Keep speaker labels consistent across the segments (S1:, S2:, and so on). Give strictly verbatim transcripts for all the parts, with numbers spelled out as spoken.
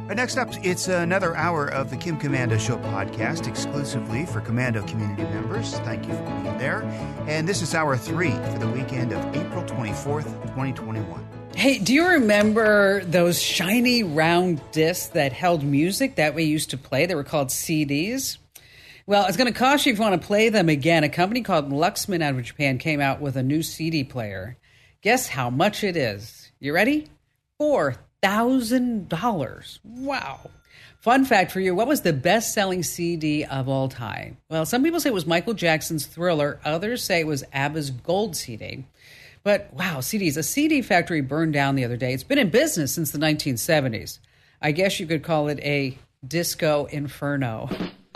S1: Right, next up, it's another hour of the Kim Komando Show podcast exclusively for Komando community members. Thank you for being there. And this is hour three for the weekend of April twenty-fourth, twenty twenty-one.
S2: Hey, do you remember those shiny round discs that held music that we used to play? They were called C Ds. Well, it's going to cost you if you want to play them again. A company called Luxman out of Japan came out with a new C D player. Guess how much it is? You ready? Four thousand dollars. Wow. Fun fact for you, what was the best-selling C D of all time? Well, some people say it was Michael Jackson's Thriller. Others say it was ABBA's Gold C D. But wow, C Ds. A C D factory burned down the other day. It's been in business since the nineteen seventies. I guess you could call it a disco inferno.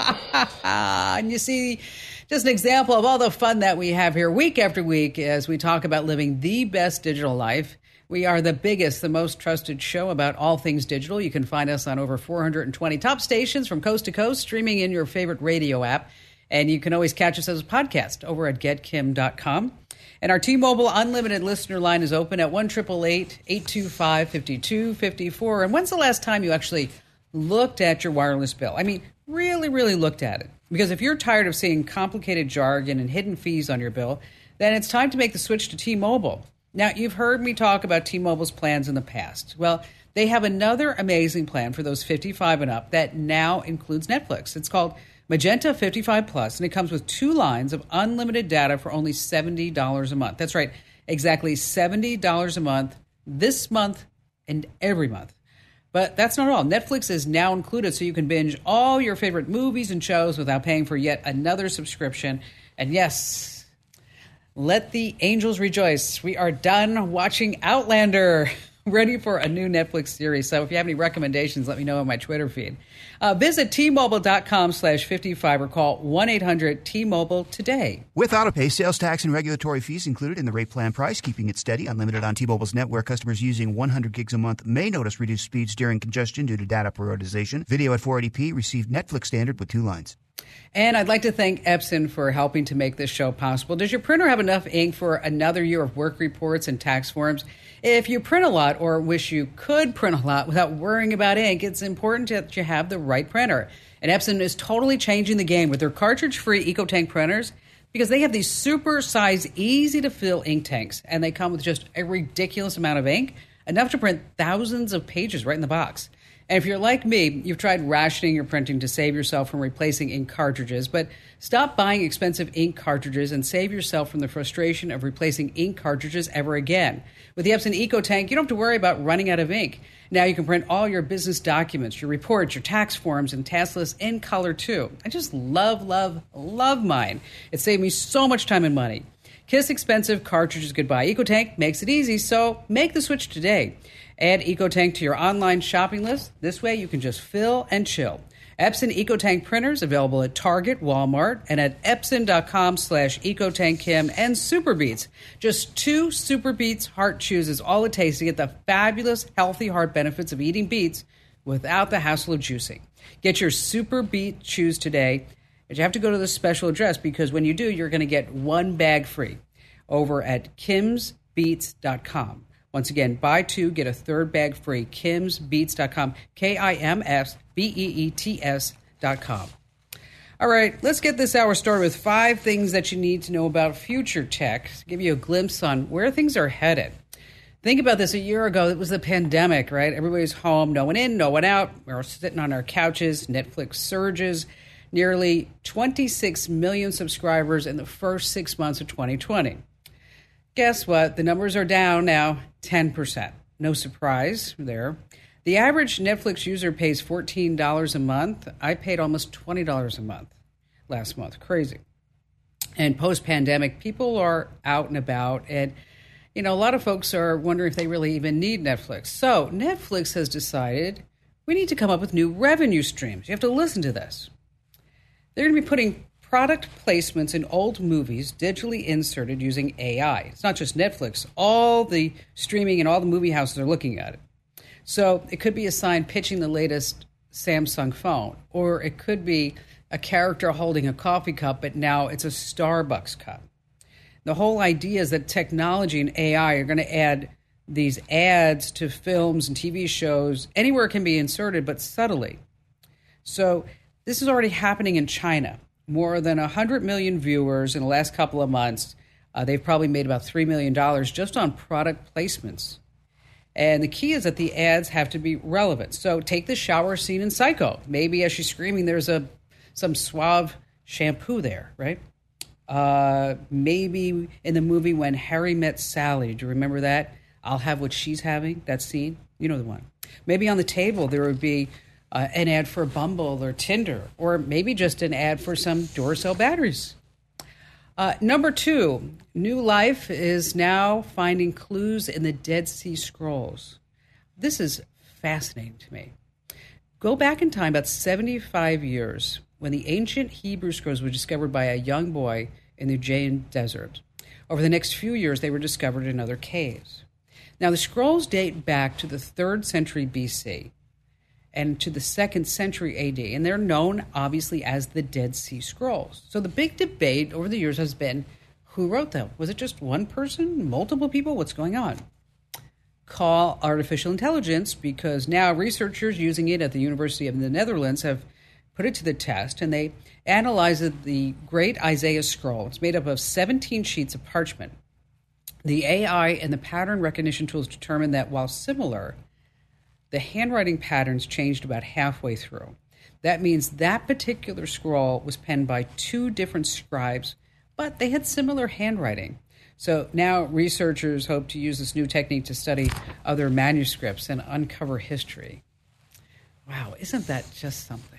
S2: And you see, just an example of all the fun that we have here week after week as we talk about living the best digital life. We are the biggest, the most trusted show about all things digital. You can find us on over four hundred twenty top stations from coast to coast, streaming in your favorite radio app. And you can always catch us as a podcast over at get kim dot com. And our T-Mobile Unlimited listener line is open at one eight eight eight, eight two five, five two five four. And when's the last time you actually looked at your wireless bill? I mean, really, really looked at it. Because if you're tired of seeing complicated jargon and hidden fees on your bill, then it's time to make the switch to T-Mobile. Now, you've heard me talk about T-Mobile's plans in the past. Well, they have another amazing plan for those fifty-five and up that now includes Netflix. It's called Magenta fifty-five Plus, and it comes with two lines of unlimited data for only seventy dollars a month. That's right, exactly seventy dollars a month, this month and every month. But that's not all. Netflix is now included, so you can binge all your favorite movies and shows without paying for yet another subscription. And yes, let the angels rejoice. We are done watching Outlander. Ready for a new Netflix series. So if you have any recommendations, let me know on my Twitter feed. Uh, visit T-Mobile.com slash 55 or call one eight hundred T Mobile today.
S1: With AutoPay, sales tax and regulatory fees included in the rate plan price, keeping it steady. Unlimited on T-Mobile's network. Customers using one hundred gigs a month may notice reduced speeds during congestion due to data prioritization. Video at four eighty p. Received Netflix standard with two lines.
S2: And I'd like to thank Epson for helping to make this show possible. Does your printer have enough ink for another year of work reports and tax forms? If you print a lot or wish you could print a lot without worrying about ink, it's important that you have the right printer. And Epson is totally changing the game with their cartridge-free EcoTank printers because they have these super-sized, easy-to-fill ink tanks, and they come with just a ridiculous amount of ink, enough to print thousands of pages right in the box. And if you're like me, you've tried rationing your printing to save yourself from replacing ink cartridges, but stop buying expensive ink cartridges and save yourself from the frustration of replacing ink cartridges ever again. With the Epson EcoTank, you don't have to worry about running out of ink. Now you can print all your business documents, your reports, your tax forms, and task lists in color too. I just love, love, love mine. It saved me so much time and money. Kiss expensive cartridges goodbye. EcoTank makes it easy, so make the switch today. Add EcoTank to your online shopping list. This way you can just fill and chill. Epson EcoTank printers available at Target, Walmart, and at Epson.com slash EcoTankKim and SuperBeets. Just two SuperBeets Heart Chews is all it takes to get the fabulous healthy heart benefits of eating beets without the hassle of juicing. Get your SuperBeet Chews today, but you have to go to the special address because when you do, you're going to get one bag free over at kims beets dot com. Once again, buy two, get a third bag free, kims beets dot com, K I M S B E E T S dot com. All right, let's get this hour started with five things that you need to know about future tech, to give you a glimpse on where things are headed. Think about this. A year ago, it was the pandemic, right? Everybody's home, no one in, no one out. We were sitting on our couches. Netflix surges. Nearly twenty-six million subscribers in the first six months of twenty twenty. Guess what? The numbers are down now ten percent. No surprise there. The average Netflix user pays fourteen dollars a month. I paid almost twenty dollars a month last month. Crazy. And post-pandemic, people are out and about. And, you know, a lot of folks are wondering if they really even need Netflix. So Netflix has decided we need to come up with new revenue streams. You have to listen to this. They're going to be putting product placements in old movies digitally inserted using A I. It's not just Netflix. All the streaming and all the movie houses are looking at it. So it could be a sign pitching the latest Samsung phone, or it could be a character holding a coffee cup, but now it's a Starbucks cup. The whole idea is that technology and A I are going to add these ads to films and T V shows, anywhere can be inserted, but subtly. So this is already happening in China. More than one hundred million viewers in the last couple of months. Uh, they've probably made about three million dollars just on product placements. And the key is that the ads have to be relevant. So take the shower scene in Psycho. Maybe as she's screaming, there's a some suave shampoo there, right? Uh, maybe in the movie When Harry Met Sally. Do you remember that? I'll have what she's having, that scene. You know the one. Maybe on the table there would be uh, an ad for Bumble or Tinder, or maybe just an ad for some Duracell batteries. Uh, number two, New Life is now finding clues in the Dead Sea Scrolls. This is fascinating to me. Go back in time about seventy-five years when the ancient Hebrew scrolls were discovered by a young boy in the Judean desert. Over the next few years, they were discovered in other caves. Now, the scrolls date back to the third century B C and to the second century A D, and they're known, obviously, as the Dead Sea Scrolls. So the big debate over the years has been, who wrote them? Was it just one person, multiple people? What's going on? Call artificial intelligence, because now researchers using it at the University of the Netherlands have put it to the test, and they analyzed the Great Isaiah Scroll. It's made up of seventeen sheets of parchment. The A I and the pattern recognition tools determined that while similar, the handwriting patterns changed about halfway through. That means that particular scroll was penned by two different scribes, but they had similar handwriting. So now researchers hope to use this new technique to study other manuscripts and uncover history. Wow, isn't that just something?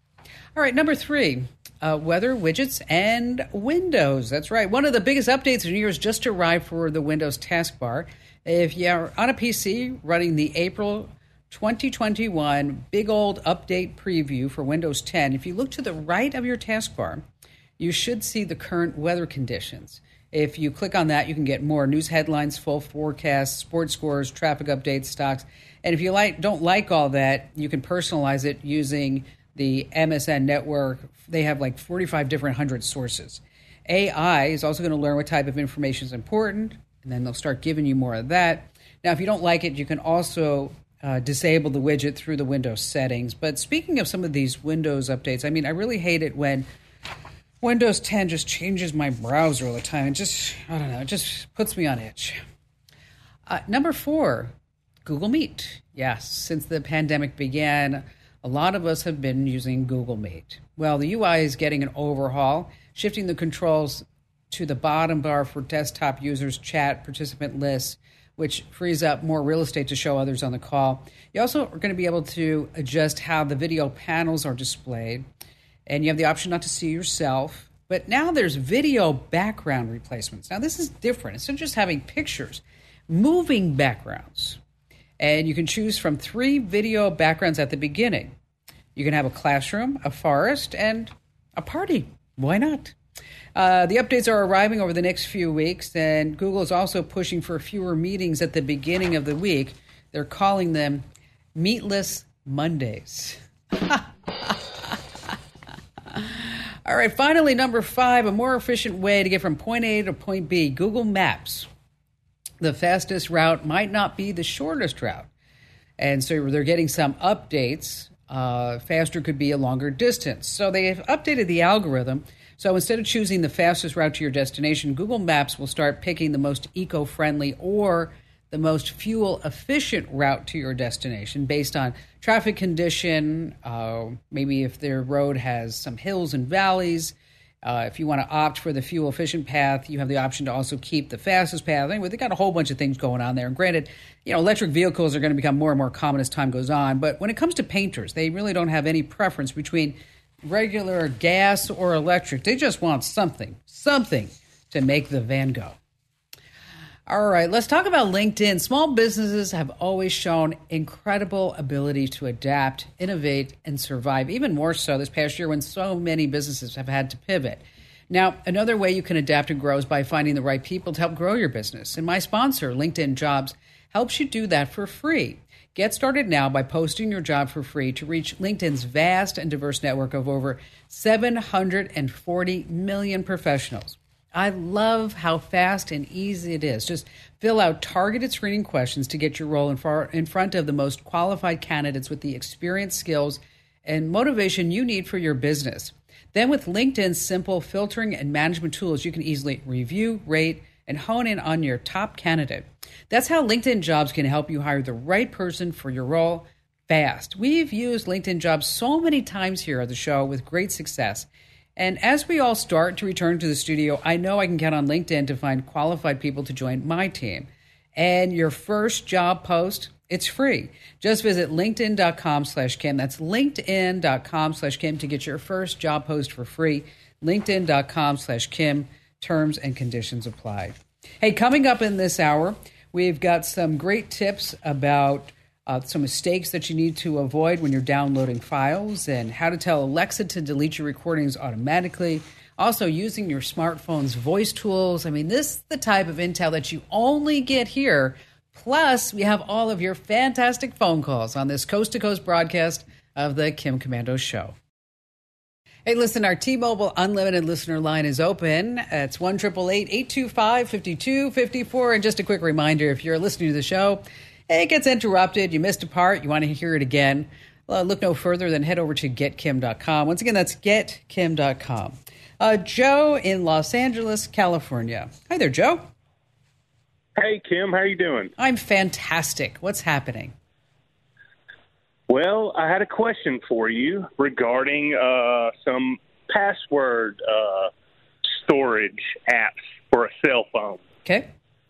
S2: All right, number three, uh, weather, widgets, and Windows. That's right. One of the biggest updates in years just arrived for the Windows taskbar. If you're on a P C running the April twenty twenty-one big old update preview for Windows ten, if you look to the right of your taskbar, you should see the current weather conditions. If you click on that, you can get more news headlines, full forecasts, sports scores, traffic updates, stocks. And if you like, don't like all that, you can personalize it using the M S N network. They have like forty-five different hundred sources. A I is also going to learn what type of information is important, and then they'll start giving you more of that. Now, if you don't like it, you can also uh, disable the widget through the Windows settings. But speaking of some of these Windows updates, I mean, I really hate it when Windows ten just changes my browser all the time. It just, I don't know, it just puts me on edge. Uh, number four, Google Meet. Yes, since the pandemic began, a lot of us have been using Google Meet. Well, the U I is getting an overhaul, shifting the controls to the bottom bar for desktop users, chat, participant lists, which frees up more real estate to show others on the call. You also are going to be able to adjust how the video panels are displayed, and you have the option not to see yourself. But now there's video background replacements. Now, this is different. Instead of just having pictures, moving backgrounds. And you can choose from three video backgrounds at the beginning. You can have a classroom, a forest, and a party. Why not? Uh, the updates are arriving over the next few weeks, and Google is also pushing for fewer meetings at the beginning of the week. They're calling them Meatless Mondays. All right, finally, number five, a more efficient way to get from point A to point B, Google Maps. The fastest route might not be the shortest route. And so they're getting some updates. Uh, faster could be a longer distance. So they have updated the algorithm. So instead of choosing the fastest route to your destination, Google Maps will start picking the most eco-friendly or the most fuel-efficient route to your destination based on traffic condition, uh, maybe if their road has some hills and valleys. Uh, if you want to opt for the fuel-efficient path, you have the option to also keep the fastest path. Anyway, they got a whole bunch of things going on there. And granted, you know, electric vehicles are going to become more and more common as time goes on. But when it comes to painters, they really don't have any preference between regular gas or electric. They just want something, something to make the van go. All right, let's talk about LinkedIn. Small businesses have always shown incredible ability to adapt, innovate, and survive, even more so this past year when so many businesses have had to pivot. Now, another way you can adapt and grow is by finding the right people to help grow your business. And my sponsor, LinkedIn Jobs, helps you do that for free. Get started now by posting your job for free to reach LinkedIn's vast and diverse network of over seven hundred forty million professionals. I love how fast and easy it is. Just fill out targeted screening questions to get your role in, far, in front of the most qualified candidates with the experience, skills, and motivation you need for your business. Then with LinkedIn's simple filtering and management tools, you can easily review, rate, and hone in on your top candidate. That's how LinkedIn Jobs can help you hire the right person for your role fast. We've used LinkedIn Jobs so many times here at the show with great success. And as we all start to return to the studio, I know I can count on LinkedIn to find qualified people to join my team. And your first job post, it's free. Just visit linkedin.com slash Kim. That's linkedin.com slash Kim to get your first job post for free. linkedin.com slash Kim. Terms and conditions apply. Hey, coming up in this hour, we've got some great tips about Uh, some mistakes that you need to avoid when you're downloading files, and how to tell Alexa to delete your recordings automatically. Also, using your smartphone's voice tools. I mean, this is the type of intel that you only get here. Plus, we have all of your fantastic phone calls on this coast-to-coast broadcast of the Kim Komando Show. Hey, listen, our T-Mobile Unlimited listener line is open. It's one eight eight eight, eight two five, five two five four. And just a quick reminder, if you're listening to the show, it gets interrupted, you missed a part, you want to hear it again, well, look no further than head over to get kim dot com. Once again, that's get kim dot com. Uh, Joe in Los Angeles, California. Hi there, Joe.
S3: Hey, Kim. How you doing?
S2: I'm fantastic. What's happening?
S3: Well, I had a question for you regarding uh, some password uh, storage apps for a cell phone.
S2: Okay.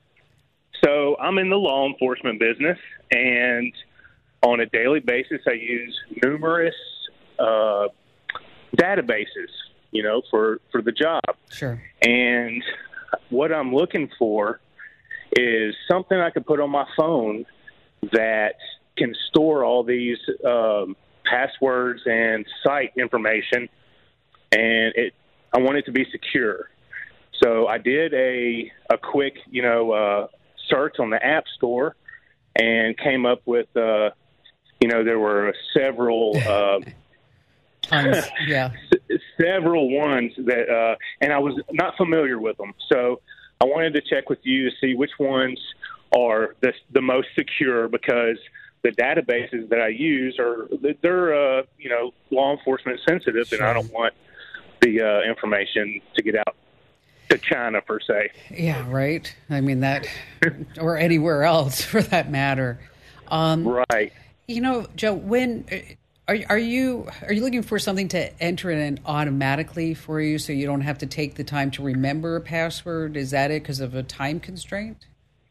S3: So I'm in the law enforcement business, and on a daily basis, I use numerous uh, databases, you know, for, for the job.
S2: Sure.
S3: And what I'm looking for is something I can put on my phone that can store all these um, passwords and site information, and it I want it to be secure. So I did a a quick, you know, uh, search on the App Store and came up with, uh, you know, there were several, uh,
S2: Tons, yeah,
S3: several ones that, uh, and I was not familiar with them. So I wanted to check with you to see which ones are the, the most secure, because the databases that I use are, they're, uh, you know, law enforcement sensitive, sure. And I don't want the uh, information to get out to China, per se.
S2: Yeah, right. I mean, that, or anywhere else for that matter. Um,
S3: right.
S2: You know, Joe, when are are you are you looking for something to enter in automatically for you, so you don't have to take the time to remember a password? Is that it, because of a time constraint?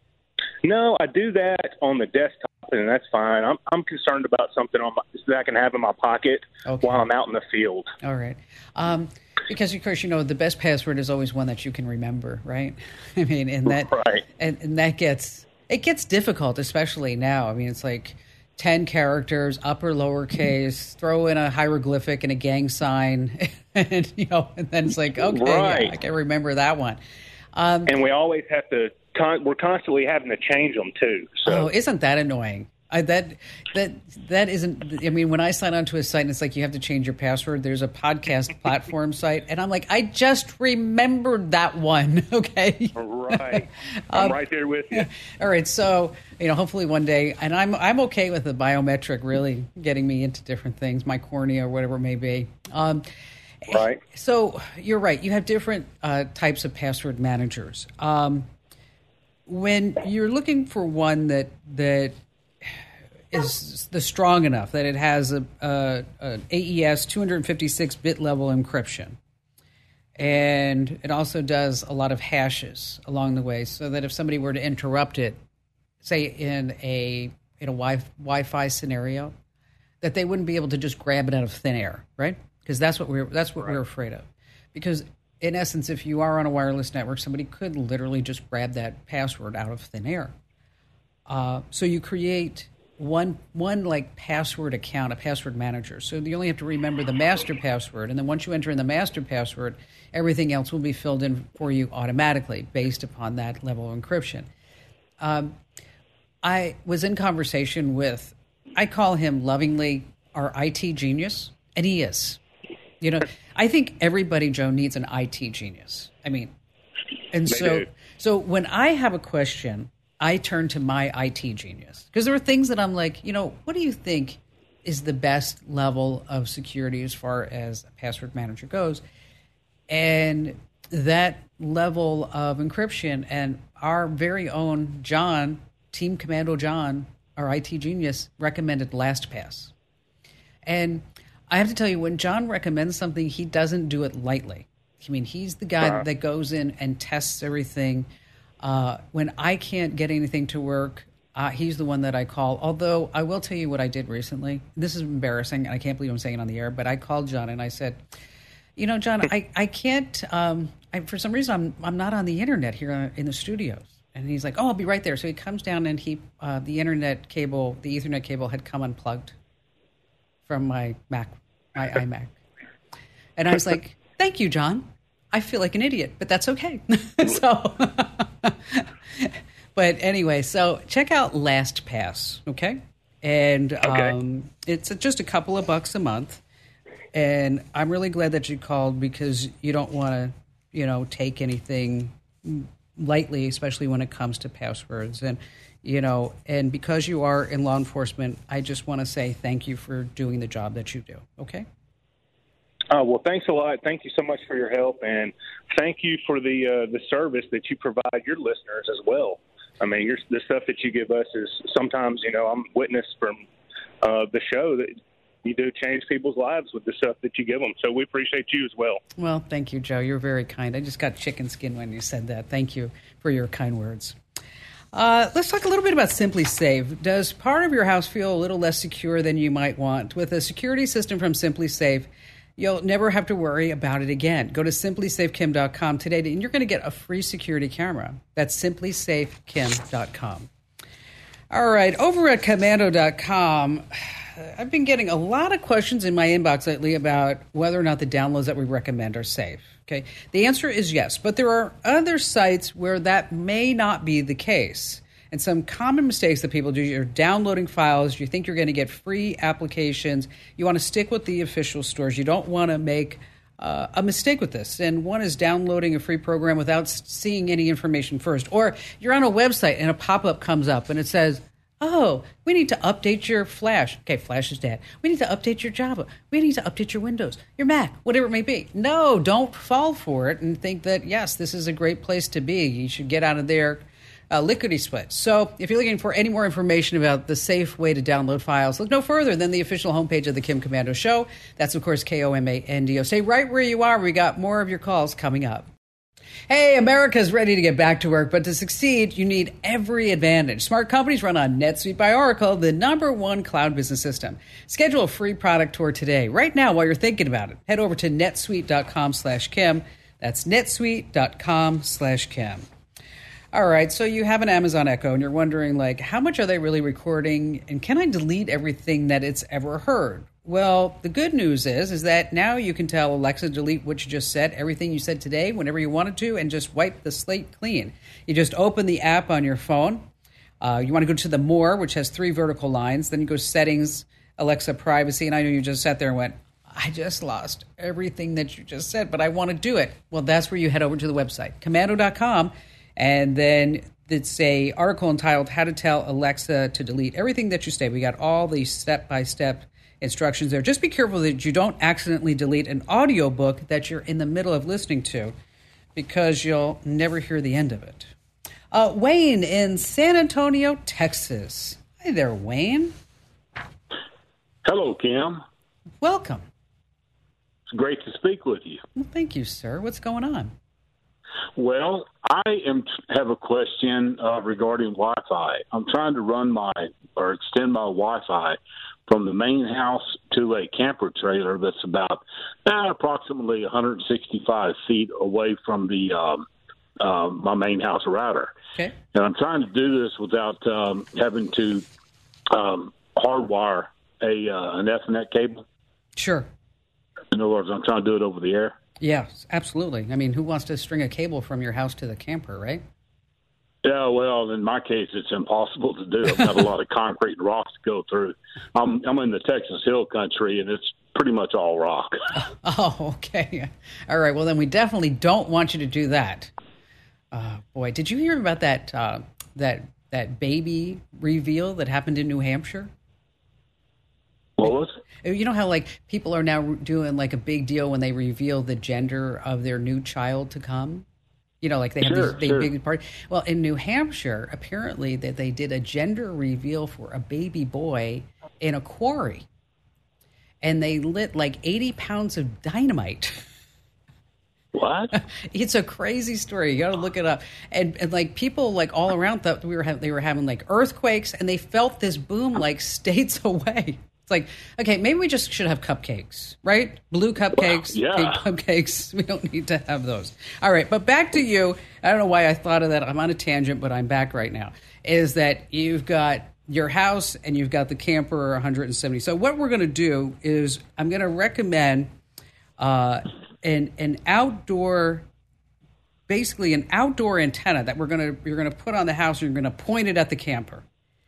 S3: No, I do that on the desktop, and that's fine. I'm I'm concerned about something on my, that I can have in my pocket okay. while I'm out in the field.
S2: All right. Um, Because, of course, you know, the best password is always one that you can remember, right? I mean, and that
S3: right.
S2: and, and that gets, it gets difficult, especially now. I mean, it's like ten characters, upper, lowercase, throw in a hieroglyphic and a gang sign, and, you know, and then it's like, okay,
S3: right.
S2: yeah, I can remember that one. Um,
S3: and we always have to, con- we're constantly having to change them, too. So.
S2: Oh, isn't that annoying? I, that that that isn't. I mean, when I sign onto a site and it's like you have to change your password. There's a podcast platform site, and I'm like, I just remembered that one. Okay,
S3: right. I'm um, right there with you.
S2: All right, so you know, hopefully one day, and I'm I'm okay with the biometric really getting me into different things, my cornea or whatever it may be. Um,
S3: right.
S2: So you're right. You have different uh, types of password managers. Um, when you're looking for one that that is the strong enough that it has a, a, a A E S two fifty-six bit level encryption, and it also does a lot of hashes along the way, so that if somebody were to interrupt it, say in a in a wi- Wi-Fi scenario, that they wouldn't be able to just grab it out of thin air, right? Because that's what we're that's what right. we're afraid of. Because in essence, if you are on a wireless network, somebody could literally just grab that password out of thin air. Uh, so you create one one like password account, a password manager. So you only have to remember the master password, and then once you enter in the master password, everything else will be filled in for you automatically based upon that level of encryption. Um, I was in conversation with, I call him lovingly our I T genius, and he is. You know, I think everybody, Joe, needs an I T genius. I mean, And
S3: They
S2: so,
S3: do.
S2: so when I have a question, I turn to my I T genius, because there are things that I'm like, you know, what do you think is the best level of security as far as a password manager goes? And that level of encryption, and our very own John, Team Commando John, our I T genius, recommended LastPass. And I have to tell you, when John recommends something, he doesn't do it lightly. I mean, he's the guy
S3: Uh-huh.
S2: that goes in and tests everything. Uh, when I can't get anything to work, uh, he's the one that I call. Although I will tell you what I did recently. This is embarrassing, and I can't believe I'm saying it on the air, but I called John and I said, you know, John, I, I can't, um, I, for some reason, I'm I'm not on the internet here in the studios. And he's like, oh, I'll be right there. So he comes down and he, uh, the internet cable, the Ethernet cable had come unplugged from my Mac, my iMac. And I was like, thank you, John. I feel like an idiot, but that's okay. so, but anyway, so check out LastPass, okay? And
S3: Okay.
S2: um, it's just a couple of bucks a month. And I'm really glad that you called, because you don't want to, you know, take anything lightly, especially when it comes to passwords. And, you know, and because you are in law enforcement, I just want to say thank you for doing the job that you do, okay?
S3: Uh, well, thanks a lot. Thank you so much for your help, and thank you for the uh, the service that you provide your listeners as well. I mean, your, the stuff that you give us is sometimes, you know, I'm witness from uh, the show that you do change people's lives with the stuff that you give them. So we appreciate you as well.
S2: Well, thank you, Joe. You're very kind. I just got chicken skin when you said that. Thank you for your kind words. Uh, let's talk a little bit about SimpliSafe. Does part of your house feel a little less secure than you might want? With a security system from SimpliSafe, you'll never have to worry about it again. Go to simply safe kim dot com today, and you're going to get a free security camera. That's simply safe kim dot com. All right, over at commando dot com, I've been getting a lot of questions in my inbox lately about whether or not the downloads that we recommend are safe. Okay, the answer is yes, but there are other sites where that may not be the case. And some common mistakes that people do: you're downloading files, you think you're going to get free applications, you want to stick with the official stores, you don't want to make uh, a mistake with this. And one is downloading a free program without seeing any information first. Or you're on a website and a pop-up comes up and it says, oh, we need to update your Flash. Okay, Flash is dead. We need to update your Java. We need to update your Windows, your Mac, whatever it may be. No, don't fall for it and think that, yes, this is a great place to be. You should get out of there uh, lickety-split. So if you're looking for any more information about the safe way to download files, look no further than the official homepage of the Kim Komando Show. That's, of course, K O M A N D O. Stay right where you are. We got more of your calls coming up. Hey, America's ready to get back to work, but to succeed, you need every advantage. Smart companies run on NetSuite by Oracle, the number one cloud business system. Schedule a free product tour today. Right now, while you're thinking about it, head over to netsuite dot com slash Kim. That's netsuite dot com slash Kim. All right, so you have an Amazon Echo, and you're wondering, like, how much are they really recording, and can I delete everything that it's ever heard? Well, the good news is, is that now you can tell Alexa, delete what you just said, everything you said today, whenever you wanted to, and just wipe the slate clean. You just open the app on your phone. Uh, you want to go to the More, which has three vertical lines. Then you go to Settings, Alexa Privacy, and I know you just sat there and went, I just lost everything that you just said, but I want to do it. Well, that's where you head over to the website, commando dot com, and then it's a article entitled How to Tell Alexa to Delete Everything That You Say. We got all the step-by-step instructions there. Just be careful that you don't accidentally delete an audiobook that you're in the middle of listening to, because you'll never hear the end of it. Uh, Wayne in San Antonio, Texas. Hi there, Wayne.
S4: Hello, Kim.
S2: Welcome.
S4: It's great to speak with you.
S2: Well, thank you, sir. What's going on?
S4: Well, I am have a question uh, regarding Wi-Fi. I'm trying to run my or extend my Wi-Fi from the main house to a camper trailer that's about uh, approximately one hundred sixty-five feet away from the um, uh, my main house router.
S2: Okay.
S4: And I'm trying to do this without um, having to um, hardwire a uh, an Ethernet cable.
S2: Sure.
S4: In other words, I'm trying to do it over the air.
S2: Yes, absolutely. I mean, who wants to string a cable from your house to the camper, right?
S4: Yeah, well, in my case, it's impossible to do. I've got a lot of concrete and rocks to go through. I'm I'm in the Texas Hill Country, and it's pretty much all rock.
S2: Oh, okay. All right. Well, then we definitely don't want you to do that. Uh, boy, did you hear about that uh, that that baby reveal that happened in New Hampshire?
S4: What was it?
S2: You know how like people are now doing like a big deal when they reveal the gender of their new child to come? You know, like they have
S4: sure,
S2: these big,
S4: sure.
S2: big parties. Well, in New Hampshire, apparently that they did a gender reveal for a baby boy in a quarry. And they lit like eighty pounds of dynamite.
S4: What?
S2: It's a crazy story. You got to look it up. And, and like people like all around thought we were ha- they were having like earthquakes, and they felt this boom like states away. It's like, okay, maybe we just should have cupcakes, right? Blue cupcakes,
S4: Wow, yeah.
S2: pink cupcakes. We don't need to have those. All right, but back to you. I don't know why I thought of that. I'm on a tangent, but I'm back right now. Is that you've got your house and you've got the camper one hundred seventy. So what we're going to do is I'm going to recommend uh, an an outdoor, basically an outdoor antenna that we're going to you're going to put on the house. And you're going to point it at the camper,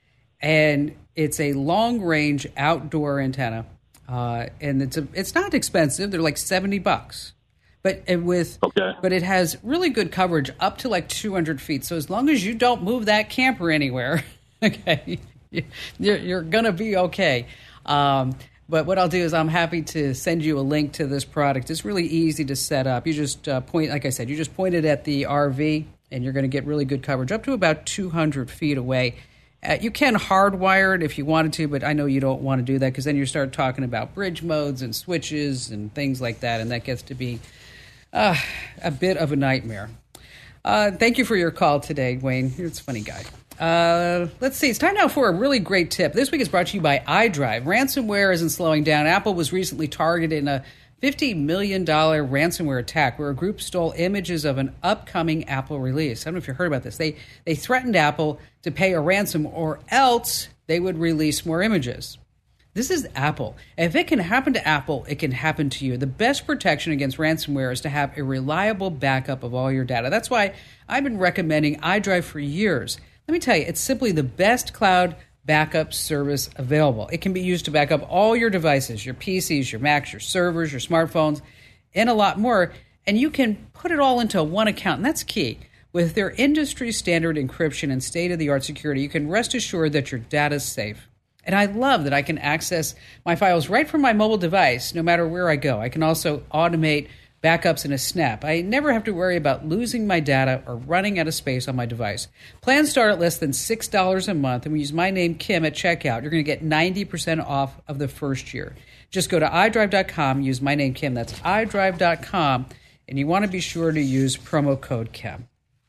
S2: and it's a long range outdoor antenna, uh, and it's a it's not expensive. They're like seventy bucks, but it with
S4: Okay.
S2: but it has really good coverage up to like two hundred feet. So as long as you don't move that camper anywhere, okay, you're you're gonna be okay. Um, But what I'll do is I'm happy to send you a link to this product. It's really easy to set up. You just uh, point, like I said, you just point it at the R V, and you're going to get really good coverage up to about two hundred feet away. Uh, you can hardwire it if you wanted to, but I know you don't want to do that because then you start talking about bridge modes and switches and things like that, and that gets to be uh, a bit of a nightmare. Uh, thank you for your call today, Wayne. You're a funny guy. Uh, let's see. It's time now for a really great tip. This week is brought to you by iDrive. Ransomware isn't slowing down. Apple was recently targeted in a fifty million dollars ransomware attack where a group stole images of an upcoming Apple release. I don't know if you heard about this. They they threatened Apple to pay a ransom or else they would release more images. This is Apple. If it can happen to Apple, it can happen to you. The best protection against ransomware is to have a reliable backup of all your data. That's why I've been recommending iDrive for years. Let me tell you, it's simply the best cloud backup service available. It can be used to back up all your devices, your P Cs, your Macs, your servers, your smartphones, and a lot more. And you can put it all into one account, and that's key. With their industry standard encryption and state-of-the-art security, you can rest assured that your data is safe. And I love that I can access my files right from my mobile device, no matter where I go. I can also automate backups in a snap. I never have to worry about losing my data or running out of space on my device. Plans start at less than six dollars a month, and we use my name, Kim, at checkout. You're going to get ninety percent off of the first year. Just go to iDrive dot com, use my name, Kim. That's iDrive dot com, and you want to be sure to use promo code Kim.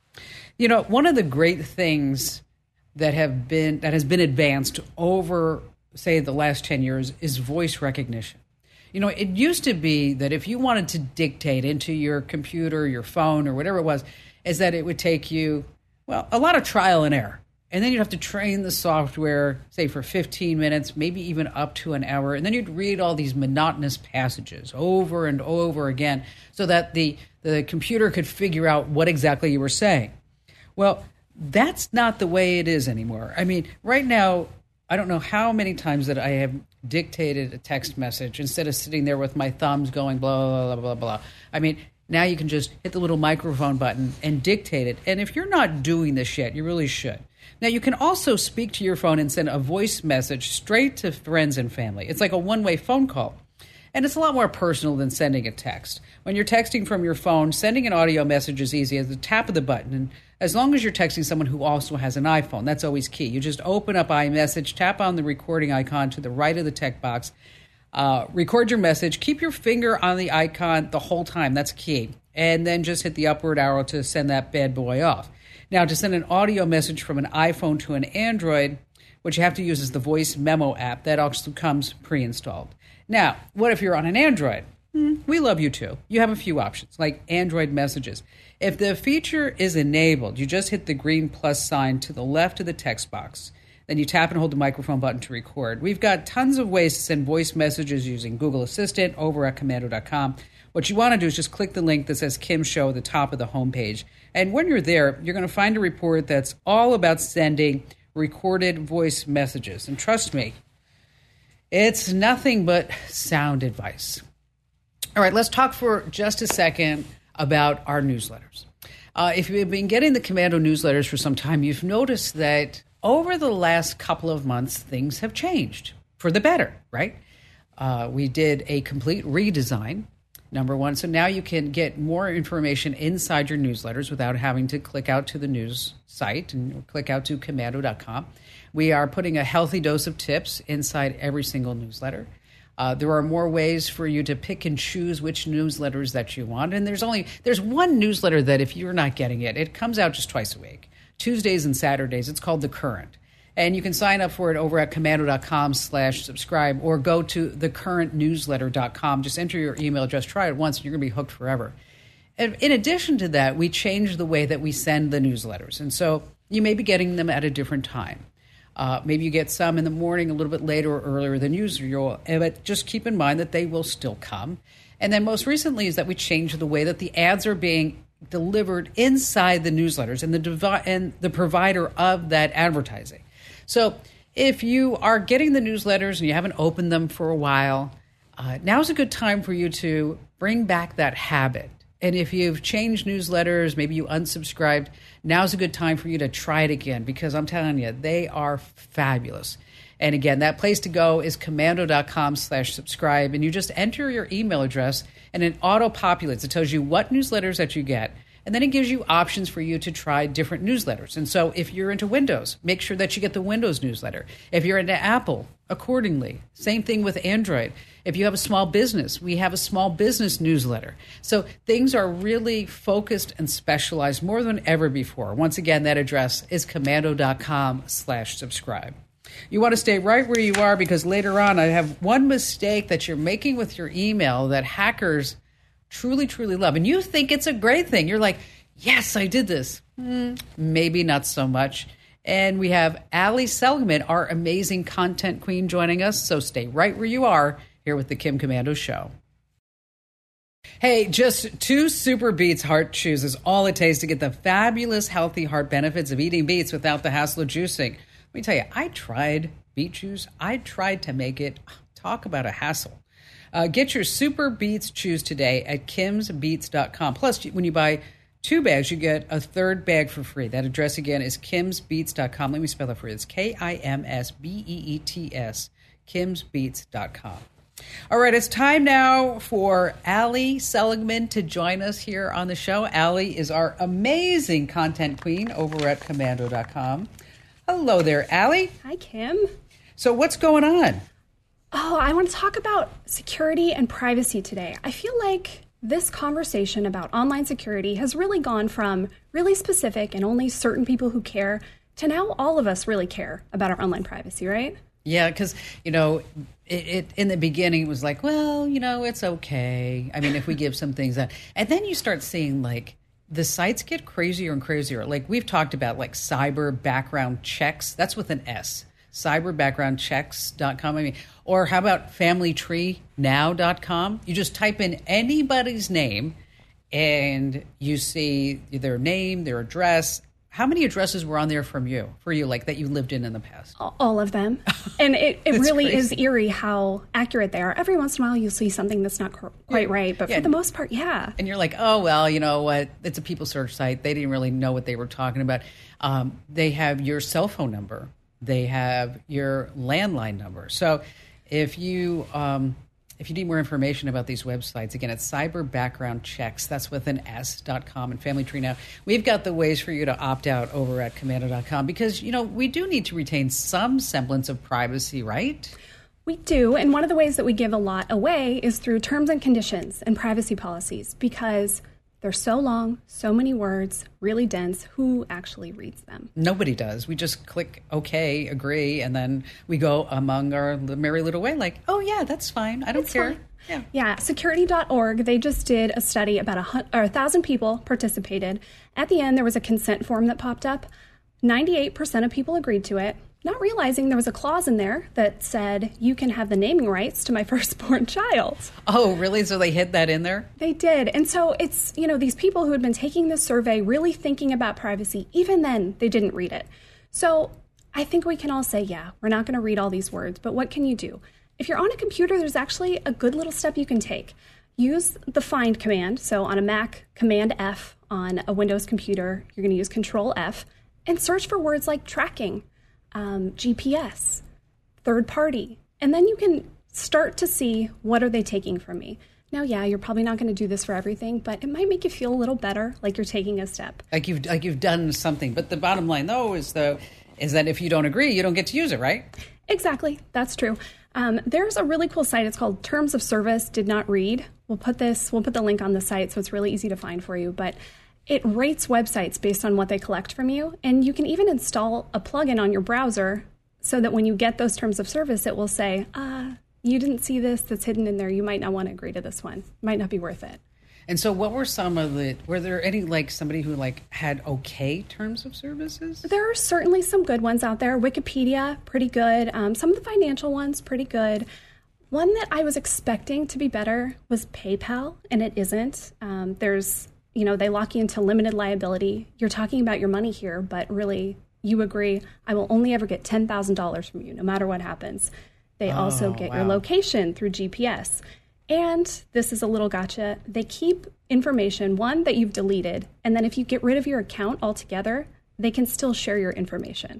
S2: You know, one of the great things that have been that has been advanced over, say, the last ten years is voice recognition. You know, it used to be that if you wanted to dictate into your computer, your phone, or whatever it was, is that it would take you, well, a lot of trial and error. And then you'd have to train the software, say, for fifteen minutes, maybe even up to an hour. And then you'd read all these monotonous passages over and over again so that the, the computer could figure out what exactly you were saying. Well, that's not the way it is anymore. I mean, right now, I don't know how many times that I have dictated a text message instead of sitting there with my thumbs going blah, blah, blah, blah, blah. I mean, now you can just hit the little microphone button and dictate it. And if you're not doing this yet, you really should. Now, you can also speak to your phone and send a voice message straight to friends and family. It's like a one-way phone call. And it's a lot more personal than sending a text. When you're texting from your phone, sending an audio message is easy as the tap of the button. And as long as you're texting someone who also has an iPhone, that's always key. You just open up iMessage, tap on the recording icon to the right of the text box, uh, record your message, keep your finger on the icon the whole time. That's key. And then just hit the upward arrow to send that bad boy off. Now, to send an audio message from an iPhone to an Android, what you have to use is the Voice Memo app. That also comes pre-installed. Now, what if you're on an Android? Mm, we love you too. You have a few options, like Android Messages. If the feature is enabled, you just hit the green plus sign to the left of the text box. Then you tap and hold the microphone button to record. We've got tons of ways to send voice messages using Google Assistant over at komando dot com. What you want to do is just click the link that says Kim Show at the top of the homepage. And when you're there, you're going to find a report that's all about sending recorded voice messages. And trust me, it's nothing but sound advice. All right, let's talk for just a second about our newsletters. Uh, if you've been getting the Komando newsletters for some time, you've noticed that over the last couple of months, things have changed for the better, right? Uh, we did a complete redesign, number one. So now you can get more information inside your newsletters without having to click out to the news site and click out to komando dot com. We are putting a healthy dose of tips inside every single newsletter. Uh, there are more ways for you to pick and choose which newsletters that you want. And there's only there's one newsletter that if you're not getting it, it comes out just twice a week, Tuesdays and Saturdays. It's called The Current. And you can sign up for it over at komando dot com slash subscribe or go to the current newsletter dot com. Just enter your email address, try it once, and you're going to be hooked forever. And in addition to that, we changed the way that we send the newsletters. And so you may be getting them at a different time. Uh, maybe you get some in the morning a little bit later or earlier than usual, but just keep in mind that they will still come. And then most recently is that we changed the way that the ads are being delivered inside the newsletters and the devi- and the provider of that advertising. So if you are getting the newsletters and you haven't opened them for a while, uh, now's a good time for you to bring back that habit. And if you've changed newsletters, maybe you unsubscribed, now's a good time for you to try it again because I'm telling you, they are fabulous. And again, that place to go is komando dot com slash subscribe. And you just enter your email address and it auto-populates. It tells you what newsletters that you get. And then it gives you options for you to try different newsletters. And so if you're into Windows, make sure that you get the Windows newsletter. If you're into Apple, accordingly. Same thing with Android. If you have a small business, we have a small business newsletter. So things are really focused and specialized more than ever before. Once again, that address is komando dot com slash subscribe. You want to stay right where you are because later on I have one mistake that you're making with your email that hackers truly, truly love. And you think it's a great thing. You're like, yes, I did this. Mm, maybe not so much. And we have Ali Seligman, our amazing content queen, joining us. So stay right where you are here with the Kim Komando Show. Hey, just two Super Beets heart chews is all it takes to get the fabulous healthy heart benefits of eating beets without the hassle of juicing. Let me tell you, I tried beet juice. I tried to make it. Talk about a hassle. Uh, get your Super Beets chews today at kims beets dot com. Plus, when you buy two bags, you get a third bag for free. That address again is kims beets dot com. Let me spell that for you. It's K I M S B E E T S, kims beets dot com. All right, it's time now for Ali Seligman to join us here on the show. Ali is our amazing content queen over at komando dot com. Hello there, Ali.
S5: Hi, Kim.
S2: So what's going on?
S5: Oh, I want to talk about security and privacy today. I feel like this conversation about online security has really gone from really specific and only certain people who care to now all of us really care about our online privacy, right?
S2: Yeah, because, you know, it, it in the beginning it was like, well, you know, it's okay. I mean, if we give some things out. And then you start seeing, like, the sites get crazier and crazier. Like, we've talked about, like, cyber background checks. That's with an S. cyber background checks dot com. I mean, or how about family tree now dot com? You just type in anybody's name and you see their name, their address. How many addresses were on there from you, for you, like that you lived in in the past?
S5: All of them. And it, it really crazy. Is eerie how accurate they are. Every once in a while you'll see something that's not quite yeah. right, but yeah. for the most part, yeah.
S2: And you're like, oh, well, you know what? It's a people search site. They didn't really know what they were talking about. Um, they have your cell phone number. They have your landline number. So if you um, if you need more information about these websites, again, it's cyber background checks. That's with an S dot com and Family Tree Now. We've got the ways for you to opt out over at komando dot com because, you know, we do need to retain some semblance of privacy, right?
S5: We do. And one of the ways that we give a lot away is through terms and conditions and privacy policies because they're so long, so many words, really dense. Who actually reads them?
S2: Nobody does. We just click OK, agree, and then we go among our merry little way like, oh, yeah, that's fine. I don't
S5: that's
S2: care.
S5: Fine.
S2: Yeah.
S5: Yeah. Security dot org, they just did a study. About a, hun- or a thousand people participated. At the end, there was a consent form that popped up. ninety-eight percent of people agreed to it, not realizing there was a clause in there that said, you can have the naming rights to my firstborn child.
S2: Oh, really? So they hid that in there?
S5: They did. And so it's, you know, these people who had been taking this survey, really thinking about privacy, even then, they didn't read it. So I think we can all say, yeah, we're not going to read all these words, but what can you do? If you're on a computer, there's actually a good little step you can take. use the find command. So on a Mac, Command F. On a Windows computer, you're going to use Control F and search for words like tracking, um, G P S, third party. And then you can start to see, what are they taking from me? Now, yeah, you're probably not going to do this for everything, but it might make you feel a little better, like you're taking a step.
S2: Like you've like you've done something. But the bottom line, though, is the is that if you don't agree, you don't get to use it, right?
S5: Exactly. That's true. Um, there's a really cool site. It's called Terms of Service Did Not Read. We'll put this. We'll put the link on the site, so it's really easy to find for you. But it rates websites based on what they collect from you, and you can even install a plugin on your browser so that when you get those terms of service, it will say, "Ah, you didn't see this. That's hidden in there. You might not want to agree to this one. Might not be worth it."
S2: And so what were some of the, were there any, like, somebody who, like, had okay terms of services?
S5: There are certainly some good ones out there. Wikipedia, pretty good. Um, some of the financial ones, pretty good. One that I was expecting to be better was PayPal, and it isn't. Um, there's, you know, they lock you into limited liability. You're talking about your money here, but really, you agree, I will only ever get ten thousand dollars from you, no matter what happens. They
S2: oh,
S5: also get
S2: wow.
S5: your location through G P S. And this is a little gotcha. They keep information, one, that you've deleted. And then if you get rid of your account altogether, they can still share your information.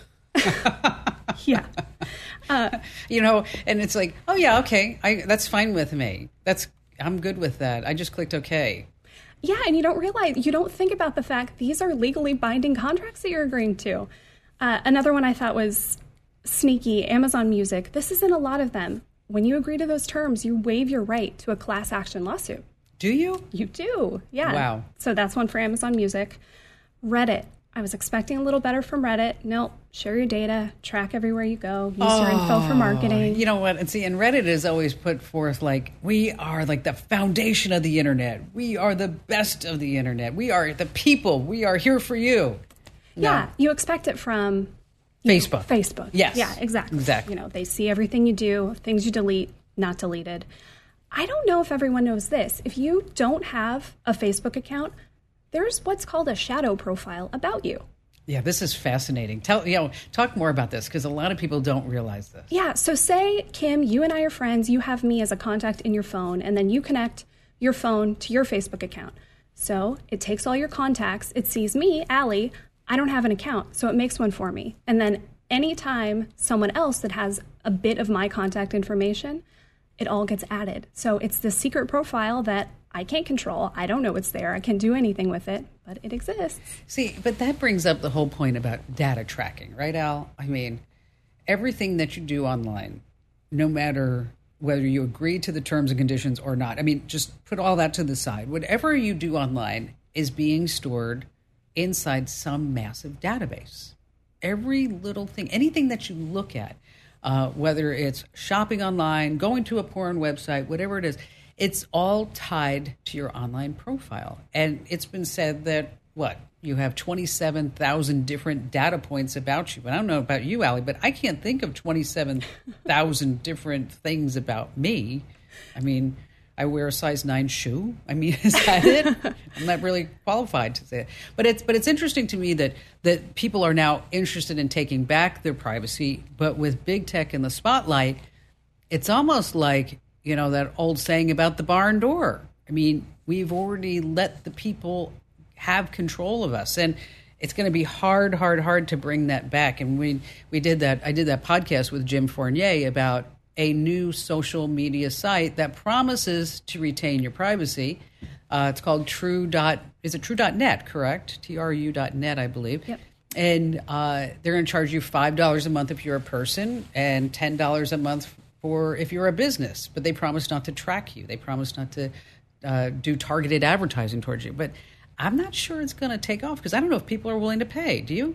S5: yeah. Uh,
S2: you know, and it's like, oh, yeah, okay. I, that's fine with me. That's I'm good with that. I just clicked okay.
S5: Yeah, and you don't realize, you don't think about the fact these are legally binding contracts that you're agreeing to. Uh, another one I thought was sneaky, Amazon Music. This is in a lot of them. When you agree to those terms, you waive your right to a class action lawsuit.
S2: Do you?
S5: You do, yeah.
S2: Wow.
S5: So that's one for Amazon Music. Reddit. I was expecting a little better from Reddit. Nope. Share your data, track everywhere you go, use
S2: oh,
S5: your info for marketing.
S2: You know what? And see, and Reddit is always put forth like, we are like the foundation of the internet. We are the best of the internet. We are the people. We are here for you. No.
S5: Yeah, you expect it from
S2: Facebook.
S5: Know, Facebook.
S2: Yes.
S5: Yeah, exactly.
S2: Exactly.
S5: You know, they see everything you do, things you delete, not deleted. I don't know if everyone knows this. If you don't have a Facebook account, there's what's called a shadow profile about you.
S2: Yeah, this is fascinating. Tell you know, talk more about this because a lot of people don't realize this.
S5: Yeah, so say, Kim, you and I are friends. You have me as a contact in your phone, and then you connect your phone to your Facebook account. So it takes all your contacts. It sees me, Allie. I don't have an account, so it makes one for me. And then anytime someone else that has a bit of my contact information, it all gets added. So it's the secret profile that I can't control. I don't know it's there. I can't do anything with it, but it exists.
S2: See, but that brings up the whole point about data tracking, right, Al? I mean, everything that you do online, no matter whether you agree to the terms and conditions or not, I mean, just put all that to the side. Whatever you do online is being stored inside some massive database. Every little thing, anything that you look at, uh, whether it's shopping online, going to a porn website, whatever it is, it's all tied to your online profile. And it's been said that, what, you have twenty-seven thousand different data points about you. And I don't know about you, Allie, but I can't think of twenty-seven thousand different things about me. I mean, I wear a size nine shoe. I mean, is that it? I'm not really qualified to say it. But it's but it's interesting to me that that people are now interested in taking back their privacy. But with big tech in the spotlight, it's almost like, you know, that old saying about the barn door. I mean, we've already let the people have control of us. And it's going to be hard, hard, hard to bring that back. And we we did that. I did that podcast with Jim Fournier about a new social media site that promises to retain your privacy. Uh, it's called True. Is it True dot net, correct? T R U dot net, I believe.
S5: Yep. And
S2: uh, they're going to charge you five dollars a month if you're a person and ten dollars a month for if you're a business. But they promise not to track you. They promise not to uh, do targeted advertising towards you. But I'm not sure it's going to take off because I don't know if people are willing to pay. Do you?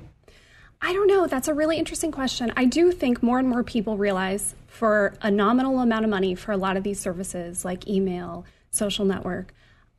S5: I don't know. That's a really interesting question. I do think more and more people realize for a nominal amount of money for a lot of these services like email, social network,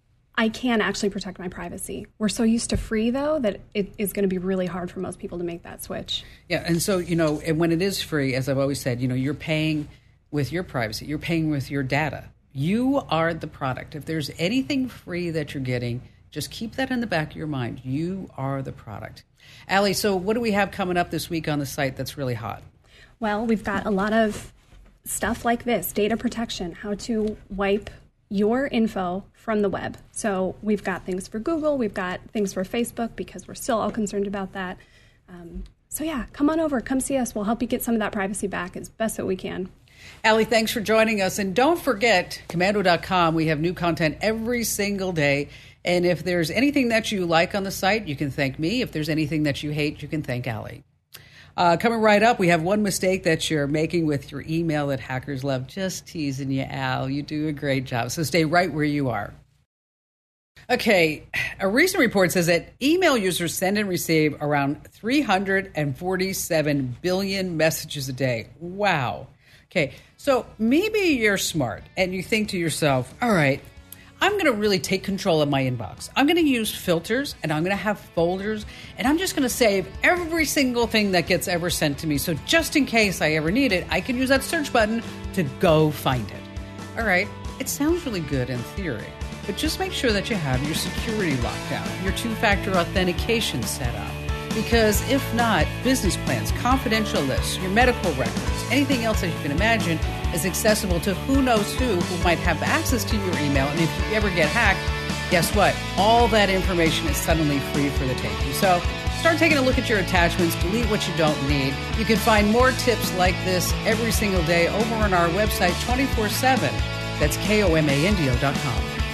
S5: I can actually protect my privacy. We're so used to free, though, that it is going to be really hard for most people to make that switch.
S2: Yeah, and so, you know, and when it is free, as I've always said, you know, you're paying with your privacy. You're paying with your data. You are the product. If there's anything free that you're getting, just keep that in the back of your mind. You are the product. Allie, so what do we have coming up this week on the site that's really hot?
S5: Well, we've got a lot of stuff like this, data protection, how to wipe your info from the web. So we've got things for Google, we've got things for Facebook because we're still all concerned about that. Um, so yeah, come on over, come see us. We'll help you get some of that privacy back as best that we can.
S2: Allie, thanks for joining us. And don't forget, komando dot com, we have new content every single day. And if there's anything that you like on the site, you can thank me. If there's anything that you hate, you can thank Allie. Uh, coming right up, we have one mistake that you're making with your email that hackers love. Just teasing you, Al. You do a great job. So stay right where you are. Okay, a recent report says that email users send and receive around three hundred forty-seven billion messages a day. Wow. Okay, so maybe you're smart and you think to yourself, all right, I'm going to really take control of my inbox. I'm going to use filters and I'm going to have folders and I'm just going to save every single thing that gets ever sent to me. So just in case I ever need it, I can use that search button to go find it. All right, it sounds really good in theory, but just make sure that you have your security locked down, your two-factor authentication set up. Because if not, business plans, confidential lists, your medical records, anything else that you can imagine is accessible to who knows who who might have access to your email. And if you ever get hacked, guess what? All that information is suddenly free for the taking. So start taking a look at your attachments, delete what you don't need. You can find more tips like this every single day over on our website twenty-four seven. That's K O M A N D O dot com.